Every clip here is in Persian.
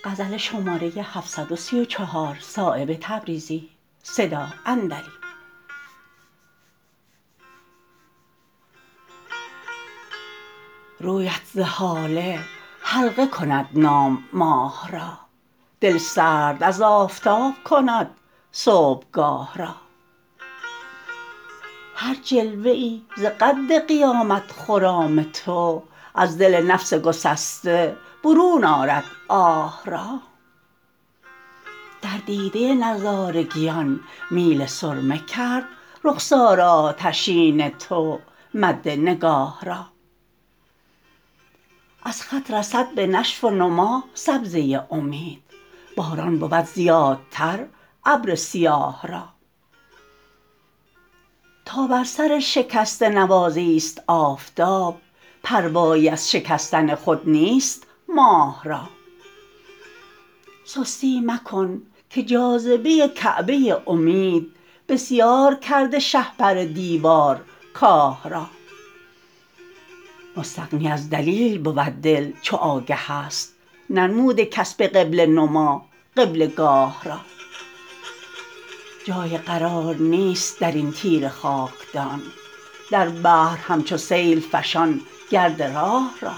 رویت ز هاله حلقه کند نام ماه را دل سرد از آفتاب کند صبحگاه را هر جلوه ای ز قد قیامت خرام تو از دل نفس گسسته برون آرد آه را در دیده نظارگیان میل سرمه کرد رخسار آتشین تو مد نگاه را از خط رسد به نشو و نما سبزه امید باران بود زیادتر ابر سیاه را تا بر سر شکسته نوازی است آفتاب پروایی از شکستن خود نیست ماه را سستی مکن که جاذبه کعبه امید بسیار کرده شهپر دیوار کاه را مستغنی از دلیل بود دل چو آگه است ننموده کس به قبله نما قبله گاه را جای قرار نیست درین تیره خاکدان در بحر همچو سیل فشان گرد راه را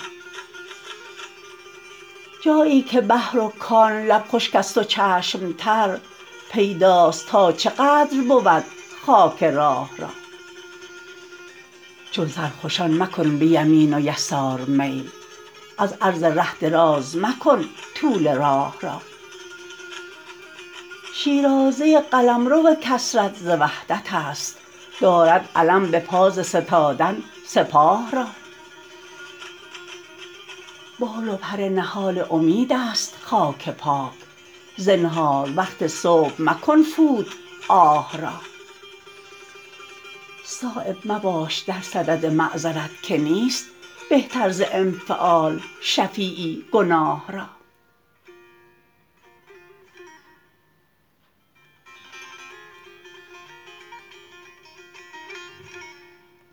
جایی که بحر و کان لب خشک است و چشم تر پیداست تا چه قدر بود خاک راه را چون سرخوشان مکن به یمین و یسار میل از عرض ره دراز مکن طول راه را شیرازه قلمرو کثرت ز وحدت است دارد علم به پا ز ستادن سپاه را بال و پر نهال امید است خاک پاک زنهار وقت صبح مکن فوت آه را صایب مباش در صدد معذرت که نیست بهتر ز انفعال شفیعی گناه را